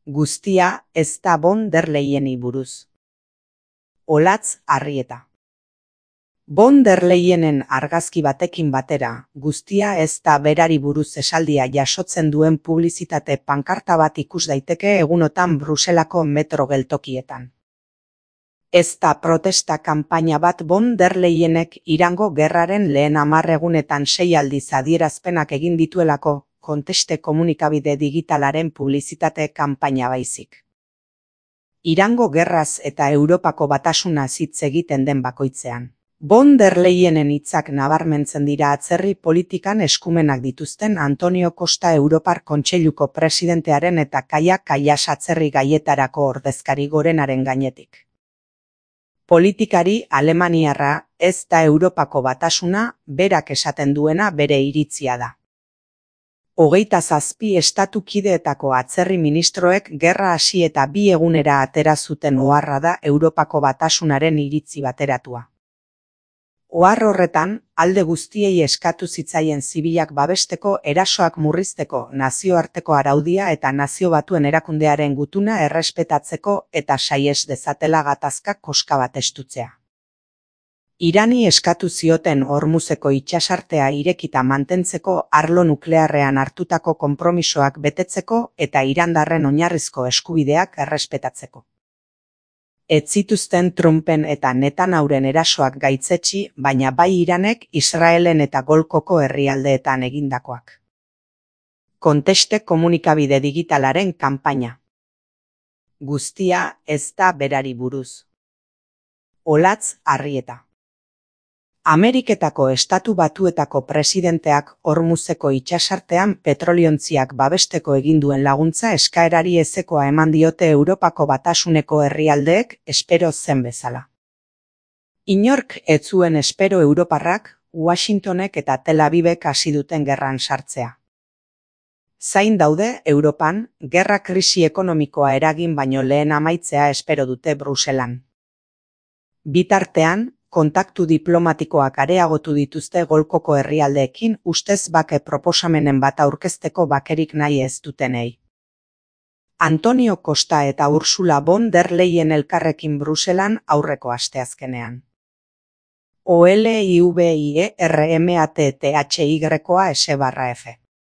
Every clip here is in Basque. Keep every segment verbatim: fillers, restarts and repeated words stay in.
Guztia ez da von der Leyeni buruz. Olatz Arrieta. Von der Leyenen argazki batekin batera, guztia ez da berari buruz esaldia jasotzen duen publizitate pankarta bat ikus daiteke egunotan Bruselako metro geltokietan. Ez da protesta kanpaina bat von der Leyenek Irango gerraren lehen hamar egunetan sei aldiz adierazpenak egin dituelako konteste komunikabide digitalaren publizitate kanpaina baizik. Irango gerraz eta Europako batasunaz hitz egiten den bakoitzean. Von der Leyenen hitzak nabarmentzen dira atzerri politikan eskumenak dituzten Antonio Costa Europar Kontseiluko presidentearen eta Kaia Kallas atzerri gaietarako ordezkari gorenaren gainetik. Politikari alemaniarra ez da Europako batasuna, berak esaten duena bere iritzia da. Hogeita zazpi estatu kideetako atzerri ministroek gerra hasi eta bi egunera atera zuten oharra da Europako batasunaren iritzi bateratua. Ohar horretan, alde guztiei eskatu zitzaien zibilak babesteko, erasoak murrizteko, nazioarteko araudia eta nazio batuen erakundearen gutuna errespetatzeko eta saies dezatela gatazka koska bat estutzea. Irani eskatu zioten Hormuzeko itsasartea irekita mantentzeko arlo nuklearrean hartutako konpromisoak betetzeko eta irandarren oinarrizko eskubideak errespetatzeko. Ez zituzten Trumpen eta Netanyahuren erasoak gaitzetsi, baina bai Iranek Israelen eta Golkoko herrialdeetan egindakoak. Konteste komunikabide digitalaren kanpaina. Guztia ez da berari buruz. Olatz Arrieta. Ameriketako Estatu Batuetako presidenteak Hormuzeko itsasartean petroliontziak babesteko egin duen laguntza eskaerari ezekoa eman diote Europako batasuneko herrialdeek espero zen bezala. Inork ez zuen espero Europarrak, Washingtonek eta Tel Avivek hasi duten gerran sartzea. Zain daude Europan, gerra krisi ekonomikoa eragin baino lehen amaitzea espero dute Bruselan. Bitartean, kontaktu diplomatikoak areagotu dituzte Golkoko herrialdeekin ustez bake proposamenen bat aurkezteko bakerik nahi ez dutenei. Antonio Costa eta Ursula von der Leyen elkarrekin Bruselan aurreko asteazkenean. O L I V I E R M A T T H Y S barra F.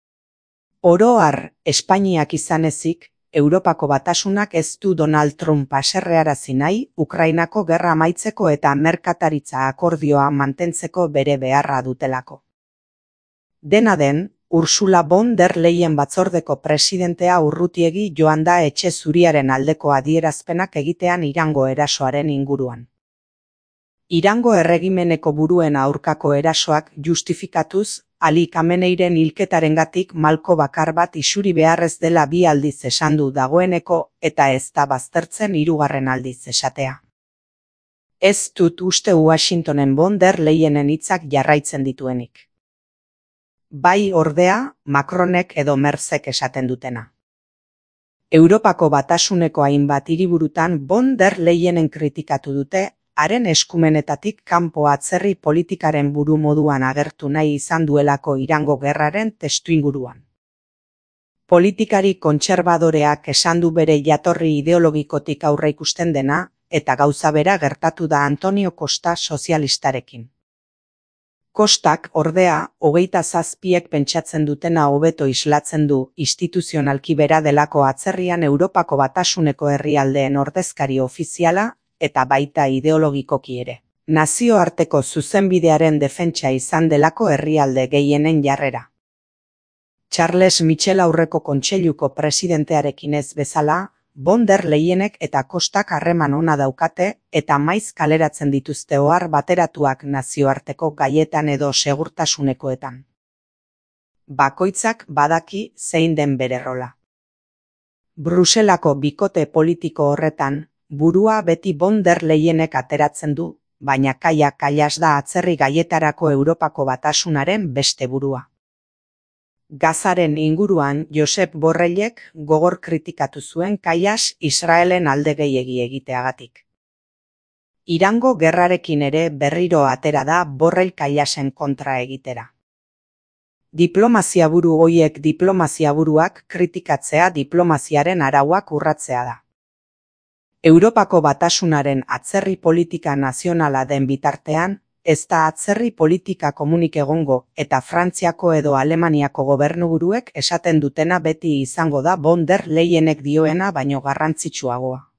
Oro har, Espainiak izan ezik, Europako batasunak ez du Donald Trump haserrearazi nahi, Ukrainako gerra amaitzeko eta merkataritza akordioa mantentzeko bere beharra dutelako. Dena den, Ursula von der Leyen batzordeko presidentea urrutiegi joan da etxe zuriaren aldeko adierazpenak egitean Irango erasoaren inguruan. Irango erregimeneko buruen aurkako erasoak justifikatuz, Ali Khameneiren hilketarengatik malko bakar bat isuri beharrez dela bi aldiz esan du dagoeneko eta ez da baztertzen hirugarren aldiz esatea. Ez dut uste Washingtonen von der Leyenen hitzak jarraitzen dituenik. Bai ordea, Macronek edo Merzek esaten dutena. Europako batasuneko hainbat hiriburutan von der Leyenen kritikatu dute, haren eskumenetatik kanpo atzerri politikaren buru moduan agertu nahi izan duelako Irango gerraren testuinguruan. Politikari kontserbadoreak esan du bere jatorri ideologikotik aurre ikusten dena, eta gauza bera gertatu da Antonio Costa sozialistarekin. Kostak, ordea, hogeita zazpiek pentsatzen dutena hobeto islatzen du, instituzionalki bera delako atzerrian Europako batasuneko herrialdeen ordezkari ofiziala, eta baita ideologikoki ere. Nazioarteko zuzenbidearen defentsa izan delako herrialde gehienen jarrera. Charles Michel aurreko kontseiluko presidentearekin ez bezala, von der Leyenek eta Kostak harreman ona daukate eta maiz kaleratzen dituzte ohar bateratuak nazioarteko gaietan edo segurtasunekoetan. Bakoitzak badaki zein den bere rola. Bruselako bikote politiko horretan, burua beti von der Leyenek ateratzen du, baina Kaia Kallas da atzerri gaietarako Europako batasunaren beste burua. Gazaren inguruan Josep Borrellek gogor kritikatu zuen Kallas Israelen alde gehiegi egiteagatik. Irango gerrarekin ere berriro atera da Borrell Kallasen kontra egitera. Diplomaziaburu hoiek diplomaziaburuak kritikatzea diplomaziaren arauak urratzea da. Europako Batasunaren atzerri politika nazionala den bitartean, ez da atzerri politika komunik egongo eta Frantziako edo Alemaniako gobernuburuek esaten dutena beti izango da von der Leyenek dioena baino garrantzitsuagoa.